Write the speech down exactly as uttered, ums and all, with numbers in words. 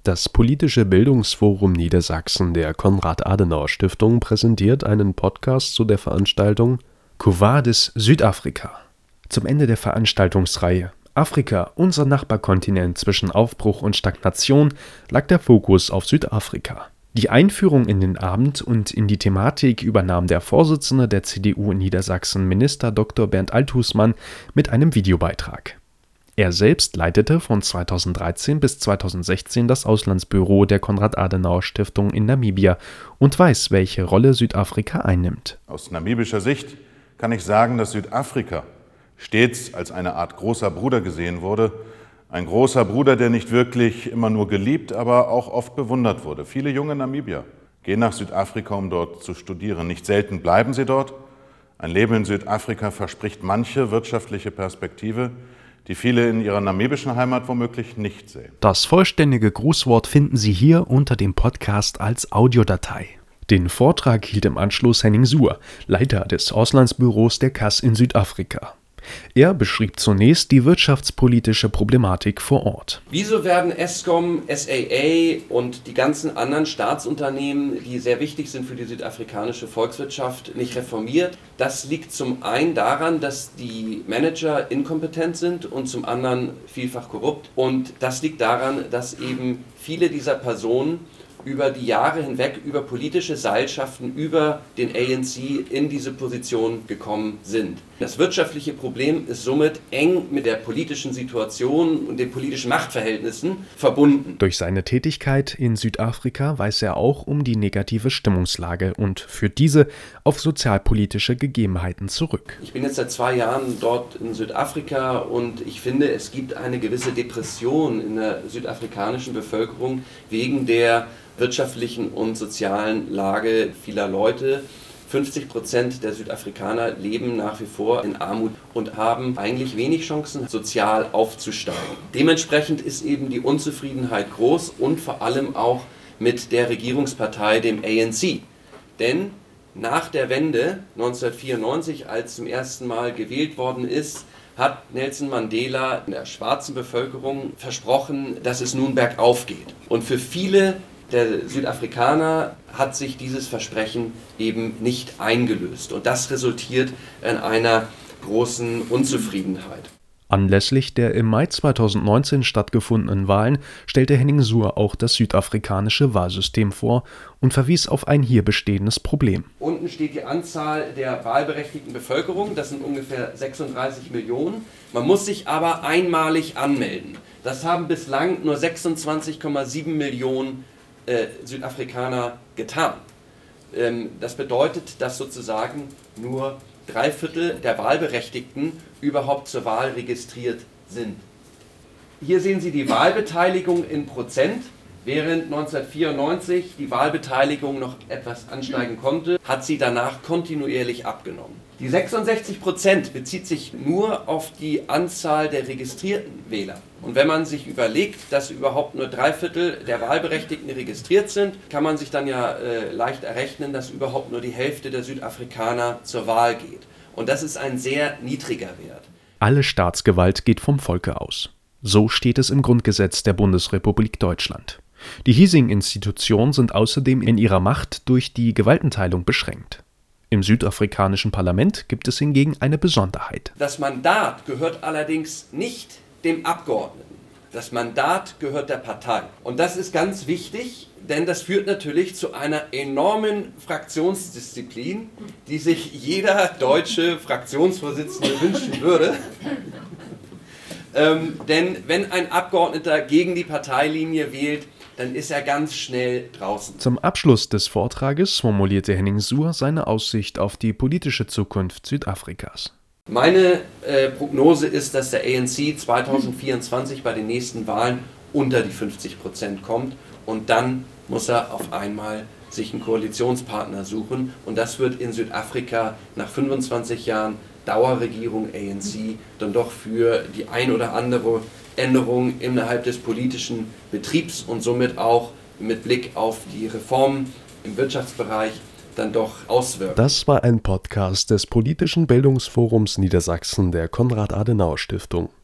Das politische Bildungsforum Niedersachsen der Konrad-Adenauer-Stiftung präsentiert einen Podcast zu der Veranstaltung Quo Vadis Südafrika. Zum Ende der Veranstaltungsreihe Afrika, unser Nachbarkontinent zwischen Aufbruch und Stagnation, lag der Fokus auf Südafrika. Die Einführung in den Abend und in die Thematik übernahm der Vorsitzende der C D U in Niedersachsen, Minister Doktor Bernd Althusmann, mit einem Videobeitrag. Er selbst leitete von zweitausenddreizehn bis zweitausendsechzehn das Auslandsbüro der Konrad-Adenauer-Stiftung in Namibia und weiß, welche Rolle Südafrika einnimmt. Aus namibischer Sicht kann ich sagen, dass Südafrika stets als eine Art großer Bruder gesehen wurde. Ein großer Bruder, der nicht wirklich immer nur geliebt, aber auch oft bewundert wurde. Viele junge Namibier gehen nach Südafrika, um dort zu studieren. Nicht selten bleiben sie dort. Ein Leben in Südafrika verspricht manche wirtschaftliche Perspektive, die viele in ihrer namibischen Heimat womöglich nicht sehen. Das vollständige Grußwort finden Sie hier unter dem Podcast als Audiodatei. Den Vortrag hielt im Anschluss Henning Suhr, Leiter des Auslandsbüros der K A S in Südafrika. Er beschrieb zunächst die wirtschaftspolitische Problematik vor Ort. Wieso werden Eskom, S A A und die ganzen anderen Staatsunternehmen, die sehr wichtig sind für die südafrikanische Volkswirtschaft, nicht reformiert? Das liegt zum einen daran, dass die Manager inkompetent sind und zum anderen vielfach korrupt. Und das liegt daran, dass eben viele dieser Personen über die Jahre hinweg, über politische Seilschaften, über den A N C in diese Position gekommen sind. Das wirtschaftliche Problem ist somit eng mit der politischen Situation und den politischen Machtverhältnissen verbunden. Durch seine Tätigkeit in Südafrika weiß er auch um die negative Stimmungslage und führt diese auf sozialpolitische Gegebenheiten zurück. Ich bin jetzt seit zwei Jahren dort in Südafrika und ich finde, es gibt eine gewisse Depression in der südafrikanischen Bevölkerung wegen der wirtschaftlichen und sozialen Lage vieler Leute. fünfzig Prozent der Südafrikaner leben nach wie vor in Armut und haben eigentlich wenig Chancen, sozial aufzusteigen. Dementsprechend ist eben die Unzufriedenheit groß und vor allem auch mit der Regierungspartei, dem A N C. Denn nach der Wende neunzehnhundertvierundneunzig, als zum ersten Mal gewählt worden ist, hat Nelson Mandela der schwarzen Bevölkerung versprochen, dass es nun bergauf geht. Und für viele der Südafrikaner hat sich dieses Versprechen eben nicht eingelöst. Und das resultiert in einer großen Unzufriedenheit. Anlässlich der im Mai zweitausendneunzehn stattgefundenen Wahlen stellte Henning Suhr auch das südafrikanische Wahlsystem vor und verwies auf ein hier bestehendes Problem. Unten steht die Anzahl der wahlberechtigten Bevölkerung, das sind ungefähr sechsunddreißig Millionen. Man muss sich aber einmalig anmelden. Das haben bislang nur sechsundzwanzig Komma sieben Millionen Äh, Südafrikaner getan. Ähm, das bedeutet, dass sozusagen nur drei Viertel der Wahlberechtigten überhaupt zur Wahl registriert sind. Hier sehen Sie die Wahlbeteiligung in Prozent. Während neunzehnhundertvierundneunzig die Wahlbeteiligung noch etwas ansteigen konnte, hat sie danach kontinuierlich abgenommen. Die sechsundsechzig Prozent bezieht sich nur auf die Anzahl der registrierten Wähler. Und wenn man sich überlegt, dass überhaupt nur drei Viertel der Wahlberechtigten registriert sind, kann man sich dann ja äh, leicht errechnen, dass überhaupt nur die Hälfte der Südafrikaner zur Wahl geht. Und das ist ein sehr niedriger Wert. Alle Staatsgewalt geht vom Volke aus. So steht es im Grundgesetz der Bundesrepublik Deutschland. Die hiesigen Institutionen sind außerdem in ihrer Macht durch die Gewaltenteilung beschränkt. Im südafrikanischen Parlament gibt es hingegen eine Besonderheit. Das Mandat gehört allerdings nicht dem Abgeordneten. Das Mandat gehört der Partei. Und das ist ganz wichtig, denn das führt natürlich zu einer enormen Fraktionsdisziplin, die sich jeder deutsche Fraktionsvorsitzende wünschen würde. Ähm, denn wenn ein Abgeordneter gegen die Parteilinie wählt, dann ist er ganz schnell draußen. Zum Abschluss des Vortrages formulierte Henning Suhr seine Aussicht auf die politische Zukunft Südafrikas. Meine äh, Prognose ist, dass der A N C zweitausendvierundzwanzig bei den nächsten Wahlen unter die fünfzig Prozent kommt und dann muss er auf einmal sich einen Koalitionspartner suchen und das wird in Südafrika nach fünfundzwanzig Jahren Dauerregierung A N C dann doch für die ein oder andere Änderung innerhalb des politischen Betriebs und somit auch mit Blick auf die Reformen im Wirtschaftsbereich dann doch auswirken. Das war ein Podcast des politischen Bildungsforums Niedersachsen der Konrad-Adenauer-Stiftung.